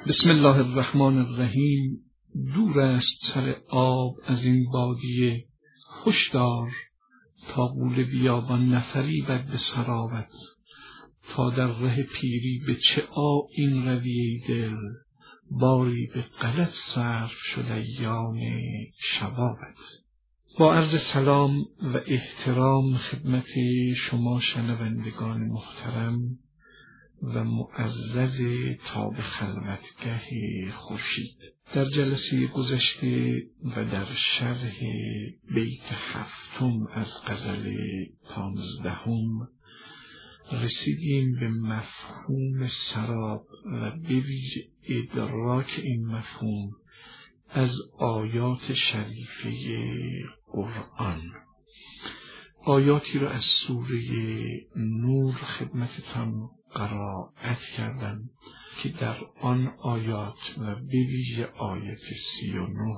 بسم الله الرحمن الرحیم. دور است سر آب از این بادیه، هشدار تا غول بیابان نفریبد به سراوت. تا در ره پیری به چه آیین روی ای دل، باری به غلط صرف شد ایام شبابت. با عرض سلام و احترام خدمت شما شنوندگان محترم و معزز تاب خلوتگه خورشید، در جلسه گذشته و در شرح بیت 7 از غزل 15 رسیدیم به مفهوم سراب و به ویژه ادراک این مفهوم از آیات شریفه قرآن. آیاتی را از سوره نور خدمتتان قرائت کردم که در آن آیات و به ویژه آیت 39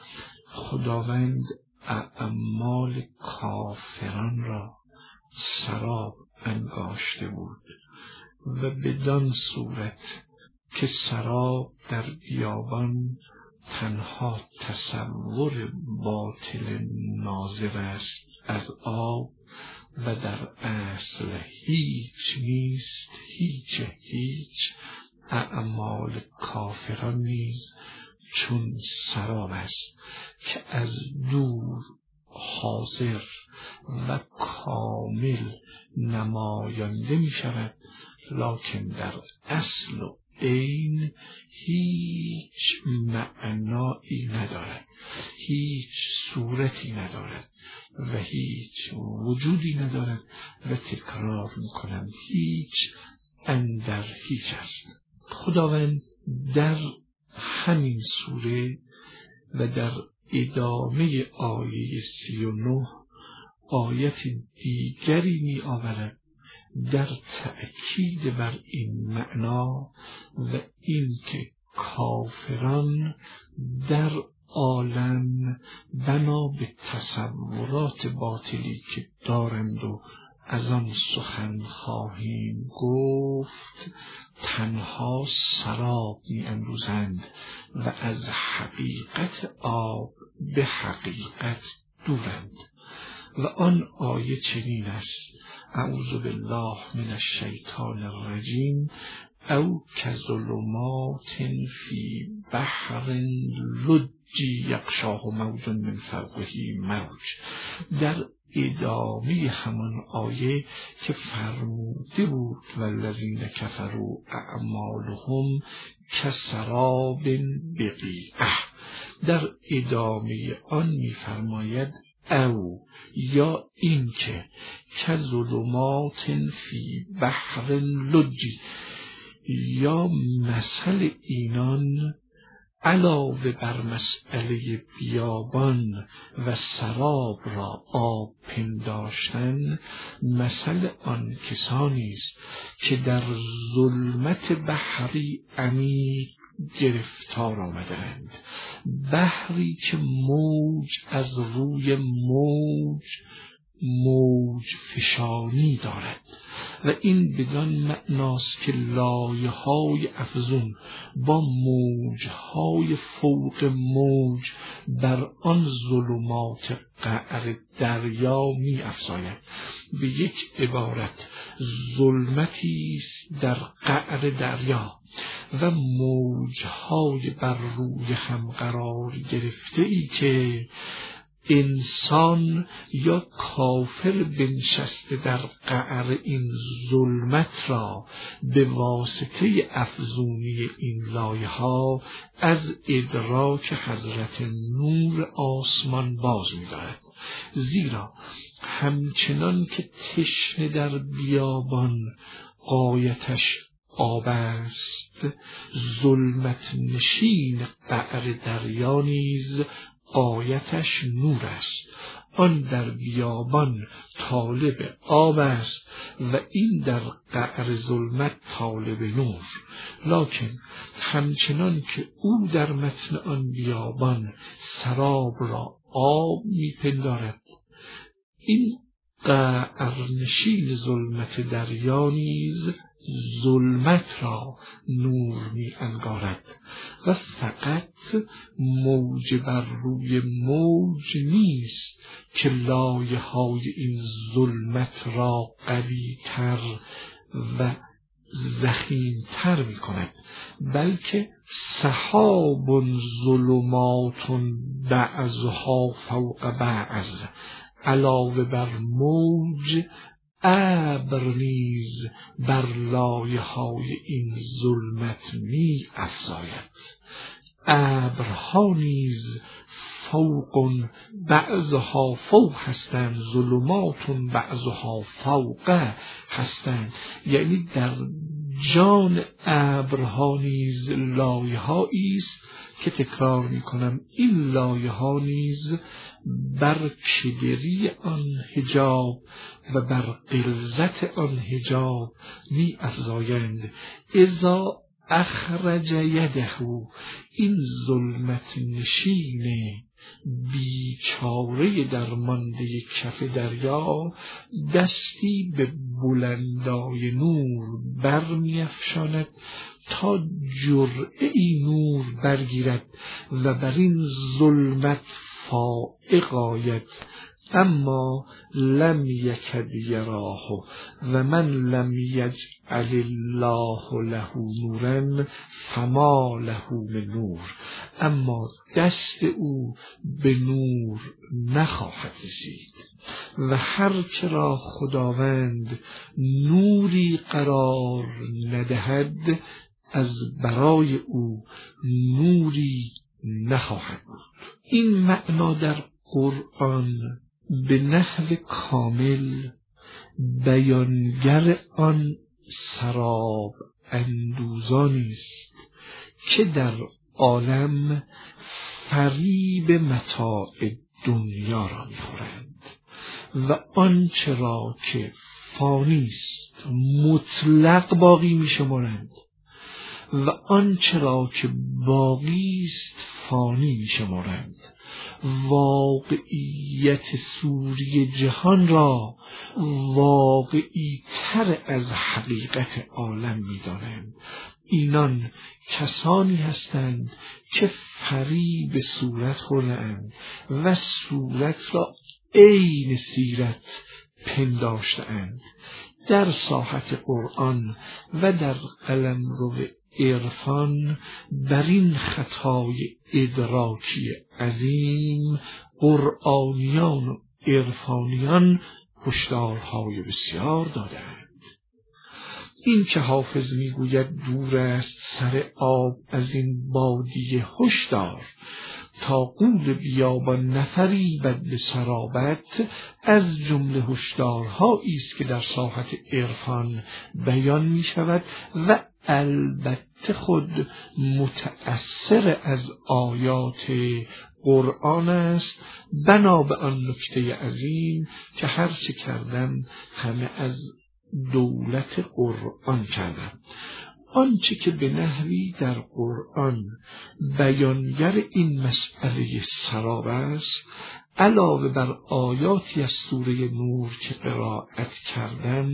خداوند اعمال کافران را سراب انگاشته بود و بدان صورت که سراب در بیابان تنها تصور باطل ناظر است از آب و در اصل هیچ نیست، هیچ اعمال کافران نیز چون سراب است که از دور حاضر و کامل نماینده می شود، لکن در اصل و عین هیچ معنایی ندارد، هیچ صورتی ندارد و هیچ وجودی ندارد و تکرار میکنم هیچ اندر هیچ است. خداوند در همین سوره و در ادامه آیه 39 آیت دیگری می آورد در تأکید بر این معنا و این که کافران در عالم بنا به تصورات باطلی که دارند و از آن سخن خواهیم گفت تنها سراب می اندوزند و از حقیقت آب به حقیقت دورند. و آن آیه چنین است: اعوذ بالله من الشیطان الرجیم او کظلمات فی بحر لجی یغشاه موج من فوقه موج. در ادامه همان آیه که فرموده بود والذین کفروا اعمالهم کسراب بقیعة، در ادامه آن می‌فرماید او یا این که کظلمات فی بحر لجی، یا مثل اینان علاوه بر مسئله بیابان و سراب را آب پنداشتن، مثل آن کسانی است که در ظلمت بحری عمیق گرفتار آمدند، بحری که موج از روی موج فشانی دارد و این بدان معناست که لایه های افزون با موج های فوق موج بر آن ظلمات قعر دریا می افزاید. به یک عبارت ظلمتی است در قعر دریا و موجهای بر روی هم قرار گرفته ای که انسان یا کافر بنشسته در قعر این ظلمت را به واسطه افزونی این لایه ها از ادراک حضرت نور آسمان باز می دارد. زیرا همچنان که تشنه در بیابان غایتش آب است، ظلمت نشین قعر دریا نیز غایتش نور است. آن در بیابان طالب آب است و این در قعر ظلمت طالب نور، لکن همچنان که او در متن آن بیابان سراب را آب میپندارد، این قعرنشین ظلمت دریا نیز ظلمت را نور می انگارد و فقط موج بر روی موج نیست که لایه های این ظلمت را قوی تر و ضخیم‌تر می کند، بلکه سحاب ظلمات بعضها فوق بعض، علاوه بر موج ابر نیز بر لایه های این ظلمت می افزاید. ابرها نیز فوق بعضها فوق هستند، ظلمات بعضها فوق هستند، یعنی در جان ابرها نیز لایه هایی است که تکرار می کنم این لایه ها نیز بر کدری آن حجاب و بر غلظت آن حجاب می افزایند. اذا اخرج یده، این ظلمت نشین بیچاره درمانده کف دریا دستی به بلندای نور برمی‌افشاند تا جرعه‌ای نور برگیرد و بر این ظلمت فائق آید. اما لم یکد یراه و من لم یجعل الله له نورا فما له من نور، اما دست او به نور نخواهد رسید و هر که را خداوند نوری قرار ندهد از برای او نوری نخواهد بود. این معنا در قرآن به نحو کامل بیانگر آن سراب اندوزانی است که در عالم فریب متاع دنیا را می‌خورند و آنچه را که فانی است مطلق باقی می‌شمارند و آنچه را که باقی است فانی می‌شمارند. واقعیت سوری جهان را واقعی تر از حقیقت عالم می‌دانند. اینان کسانی هستند که فریب صورت خورده‌اند و صورت را عین سیرت پنداشته‌اند. در ساحت قرآن و در قلمرو عرفان بر این خطای ادراکی عظیم قرآنیان و عرفانیان هشدارهای بسیار دادند. این که حافظ میگوید دور است سر آب از این بادیه هشدار، تا غول بیابان نفریبد به سرابت، از جمله هشدارهایی است که در ساحت عرفان بیان می شود و البته خود متأثر از آیات قرآن است. بنا به آن نکته عظیم که هر چه کردم همه از دولت قرآن کردم. آنچه که به نحوی در قرآن بیانگر این مسئله سراب است، علاوه بر آیاتی از سوره نور که قرائت کردم،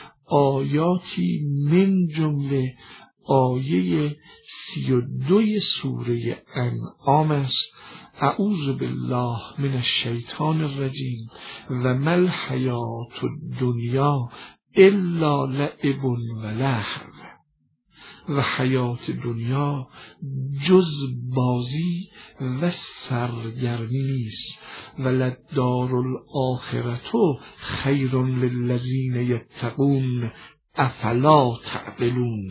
آیاتی من جمله آیه 32 سوره انعام است. اعوذ بالله من الشیطان الرجیم و ما الحیات الدنیا الا لعب و لهو، و حیات دنیا جز بازی و سرگرمی نیست. وللدار الاخرة خیر للذین یتقون افلا تعقلون.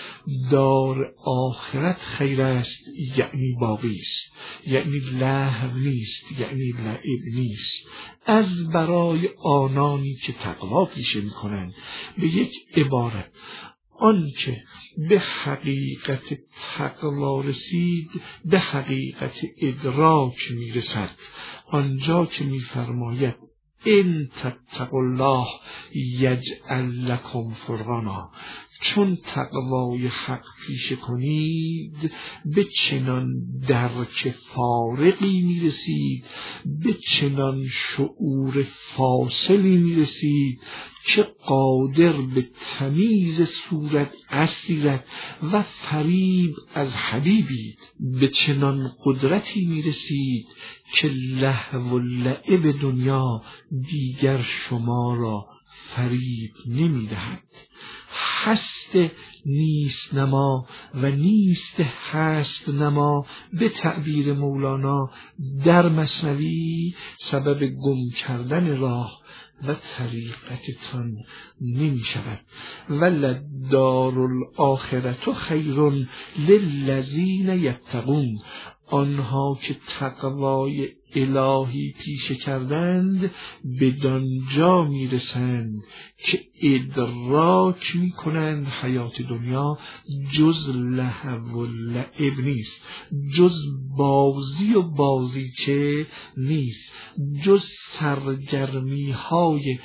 دار آخرت خیر است یعنی باقی است، یعنی لهو نیست، یعنی لعب نیست، از برای آنانی که تقوا پیشه می کنند. به یک عبارت آنچه به حقیقت تقوا رسید به حقیقت ادراک میرسد. آنجا که میفرماید ان تتقوا الله یجعل لکم فرقانا، چون تقوای حق پیشه کنید به چنان درک فارقی میرسید، به چنان شعور فاصلی میرسید که قادر به تمیز صورت از سیرت و فریب از حبیبید. به چنان قدرتی میرسید که لهو و لعب دنیا دیگر شما را فریب نمیدهد. هست نیست نما و نیست هست نما به تعبیر مولانا در مثنوی سبب گم کردن راه و طریقتتان نمی شود. وللدار الاخرة خیر للذین یتقون، آنها که تقوای الهی پیشه کردند بدانجا میرسند که ادراک میکنند حیات دنیا جز لهو و لعب نیست، جز بازی و بازیچه نیست، جز سرگرمی های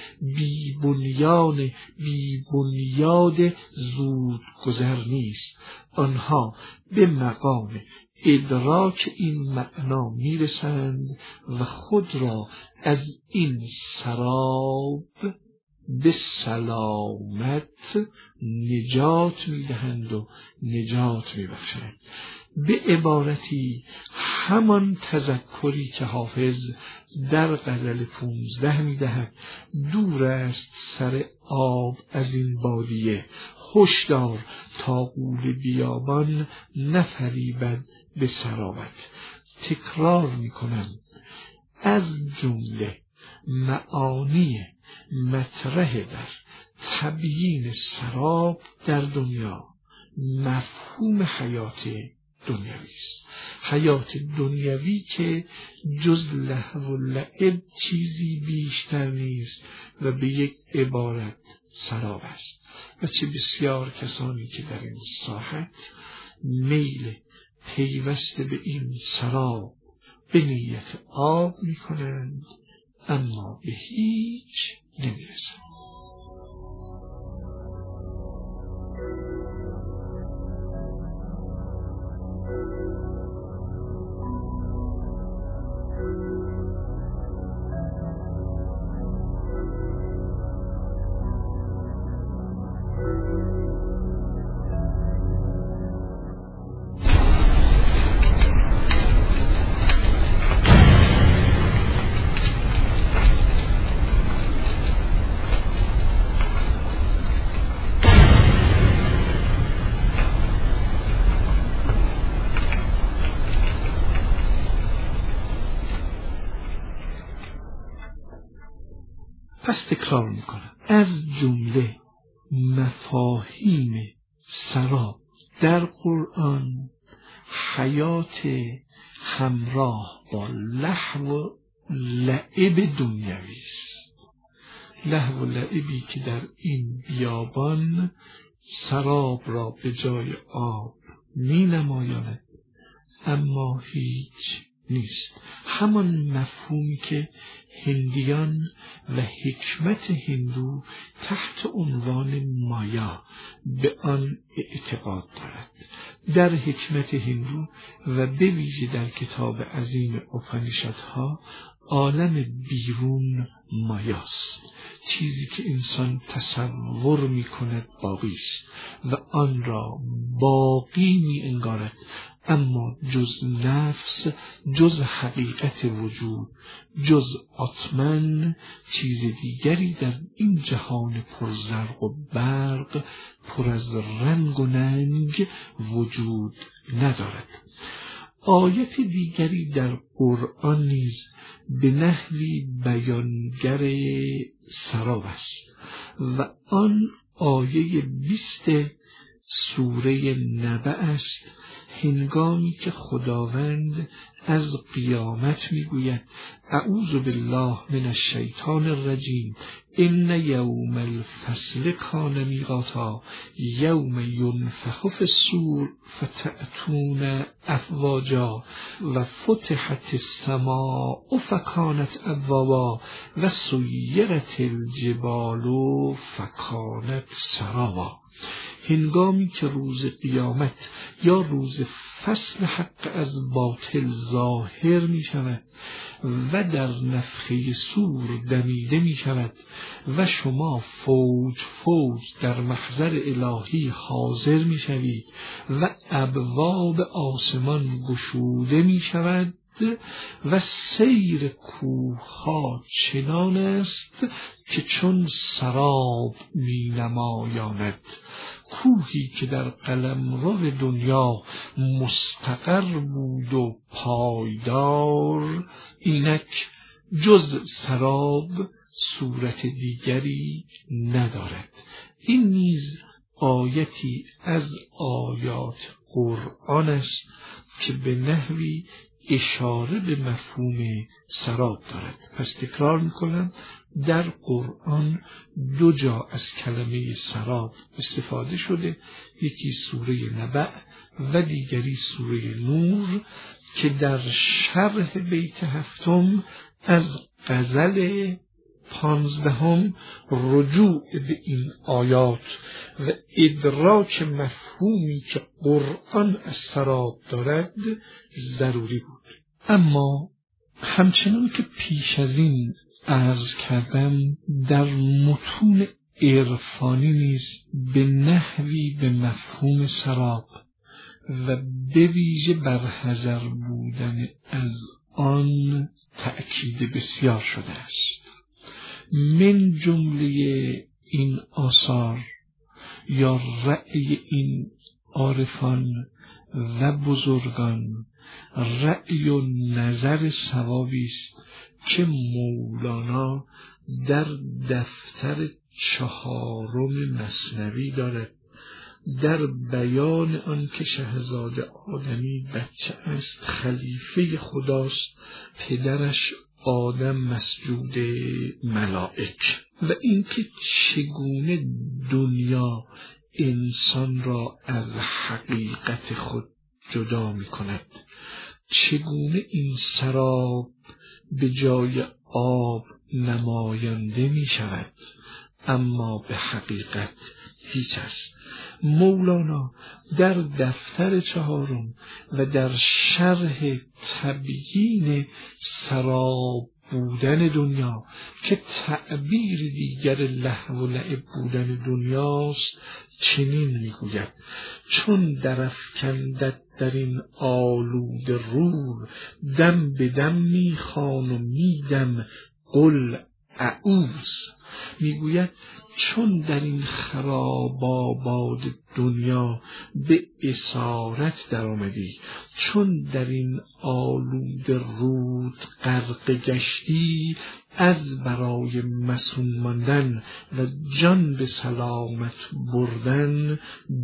بی بنیاد زود گذر نیست. آنها به مقام ادراک این معنا میرسند و خود را از این سراب به سلامت نجات میدهند و نجات میبخشند. به عبارتی همان تذکری که حافظ در غزل 15 میدهد: دور است سر آب از این بادیه، هشدار تا غول بیابان نفریبد به سرابت. تکرار میکنم، از جمله معانی مطرح در تبیین سراب در دنیا مفهوم حیات دنیوی است. حیات دنیوی که جز لهو و لعب چیزی بیشتر نیست و به یک عبارت سراب است. و چه بسیار کسانی که در این ساحت میل پیوسته به این سراب به نیت آب می کنند اما به هیچ نمی رسند. پس تکرار میکنم، از جمله مفاهیم سراب در قرآن حیات همراه با لهو و لعب دنیوی است. لهو و لعبی که در این بیابان سراب را به جای آب می نمایاند اما هیچ نیست. همان مفهومی که هندیان و حکمت هندو تحت عنوان مایا به آن اعتقاد دارد. در حکمت هندو و به ویژه در کتاب عظیم اپانیشادها عالم بیرون مایاست، چیزی که انسان تصور می کند باقی است و آن را باقی می انگارد، اما جز نفس، جز حقیقت وجود، جز آتمن چیز دیگری در این جهان پر زرق و برق، پر از رنگ و ننگ وجود ندارد. آیت دیگری در قرآن نیز به نحوی بیانگر سراب است و آن آیه 20 سوره نبأ است، هنگامی که خداوند از قیامت میگوید: اعوذ بالله من الشیطان الرجیم، ان یوم الفصل کان میقاتا، یوم ینفخ فی الصور فتأتون افواجا و فتحت السماء فکانت ابوابا و سیرت الجبال فکانت سرابا. هنگامی که روز قیامت یا روز فصل حق از باطل ظاهر می شود و در نفخه صور دمیده می شود و شما فوج فوج در محضر الهی حاضر می شوید و ابواب آسمان گشوده می شود و سیر کوه‌ها چنان است که چون سراب می نمایاند. کوهی که در قلمرو دنیا مستقر بود و پایدار، اینک جز سراب صورت دیگری ندارد. این نیز آیتی از آیات قرآن است که به نحوی اشاره به مفهوم سراب دارد. پس تکرار میکنم، در قرآن 2 جا از کلمه سراب استفاده شده، یکی سوره نبأ و دیگری سوره نور که در شرح بیت 7 از غزل 15 رجوع به این آیات و ادراک مفهومی که قرآن از سراب دارد ضروری بود. اما همچنان که پیش از این عرض کردم، در متون عرفانی نیز به نحوی به مفهوم سراب و به ویژه برحذر بودن از آن تأکید بسیار شده است. من جمله این آثار یا رأی این عارفان و بزرگان رأی و نظر صوابی است که مولانا در دفتر 4 مثنوی دارد، در بیان آن که شهزاده آدمی بچه است، خلیفه خداست، پدرش آدم مسجود ملائک، و اینکه چگونه دنیا انسان را از حقیقت خود جدا می کند، چگونه این سراب به جای آب نماینده می شود اما به حقیقت هیچ است. مولانا در دفتر 4 و در شرح تبیین سراب بودن دنیا که تعبیر دیگر لهو و لعب بودن دنیاست چنین میگوید: چون درافکندت در این آلود رور، دم به دم میخوان و میدم قل اعوذ. میگوید چون در این خراباباد دنیا به اسارت در آمدی، چون در این آلود رود غرق گشتی، از برای مسون ماندن و جان به سلامت بردن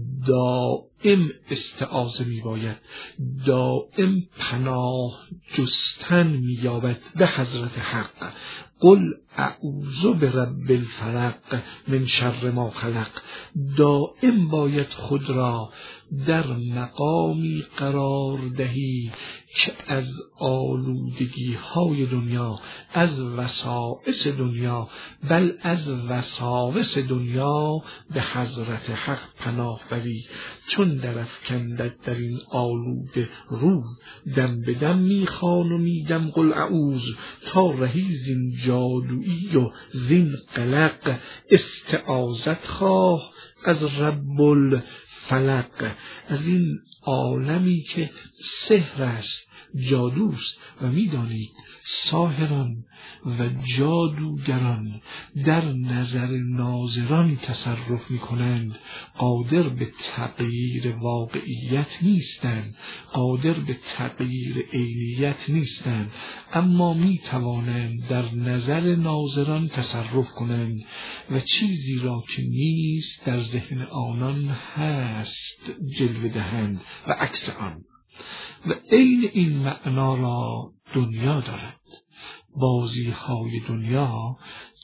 دائم استعاذه می باید، دائم پناه جستن می یابد به حضرت حق. قل اعوذ برب الفلق من شر ما خلق. دائم باید خود را در مقامی قرار دهی که از آلودگی های دنیا، از وسائس دنیا، بل از وساوس دنیا به حضرت حق پناه بری. چون درافکندت در این آلود رو، دم به دم میخوان و میدم قل اعوذ، تا رهی زین جادویی و زین قلق، استعاذت خواه از رب الفلق، از این عالمی که سحر است، جادوست و میدانید ساحران و جادوگران در نظر ناظران تصرف میکنند، قادر به تغییر واقعیت نیستند، قادر به تغییر عینیت نیستند، اما میتوانند در نظر ناظران تصرف کنند و چیزی را که نیست در ذهن آنان هست جلوه دهند و عکس آن. و عین این معنا را دنیا دارد. بازی های دنیا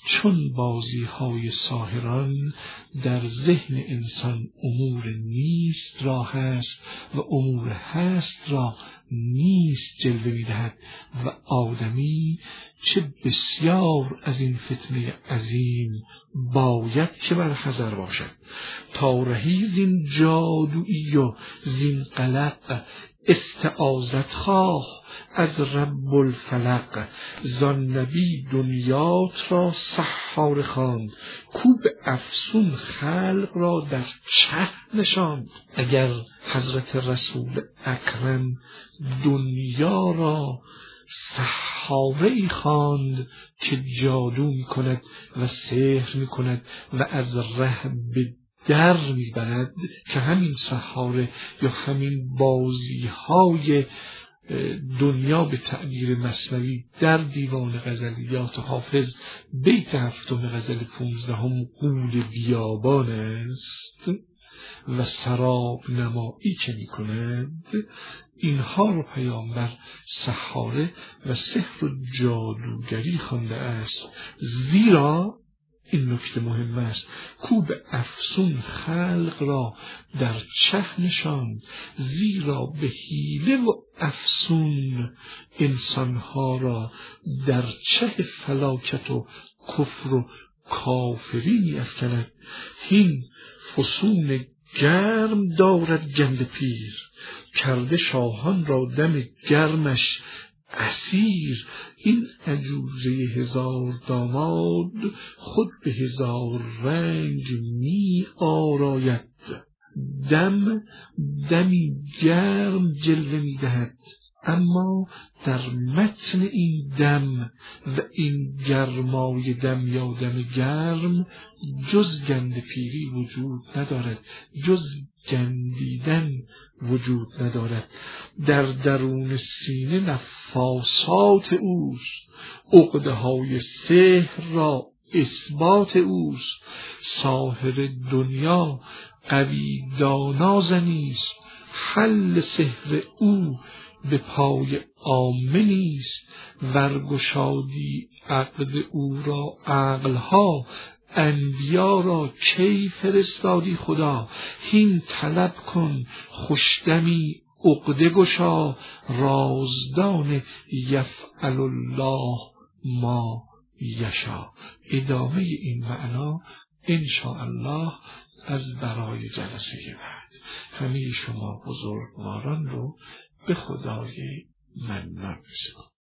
چون بازی های ساحران در ذهن انسان امور نیست را هست و امور هست را نیست جلوه می‌دهد و آدمی چه بسیار از این فتنه عظیم باید که بر حذر باشد تا رهی زین جادویی و زین قلق استعاذت خواه از رب الفلق. زان نبی دنیات را سحار خواند کو به افسون خلق را در چه نشاند. اگر حضرت رسول اکرم دنیا را سحاره خواند که جادو می کند و سحر می کند و از ره به در می برد که همین سحاره یا همین بازی های دنیا به تعبیر مثنوی در دیوان غزلیات حافظ بیت 7 غزل 15 غول بیابان است و سراب نمایی که می کند، اینها رو پیامبر سحاره و سحر و جادوگری خوانده است. زیرا این نکته مهم است کو به افسون خلق را در چه نشاند. زیرا به حیله و افسون انسانها را در چه فلاکت و کفر و کافری می افکند. هین فسون گرم دارد گند پیر کرده شاهان را دم گرمش اسیر. این عجوزه هزار داماد خود به هزار رنگ می آراید. دمی گرم جلوه می دهد اما در متن این دم و این گرمای دم یا دم گرم جز گند پیری وجود ندارد، جز گندیدن وجود ندارد. در درون سینه نفاسات اوست، عقده های سحر را اثبات اوست. ساحر دنیا قوی دانا زنیست، حل سحر او به پای عامه نیست. ورگشادی عقد او را عقلها انبیا را کی فرستادی خدا. هین طلب کن خوشدمی عقده گشا رازدان یفعل الله ما یشا. ادامه این معنا انشاءالله از برای جلسه بعد. همه شما بزرگواران رو به خدای منان بسپارم.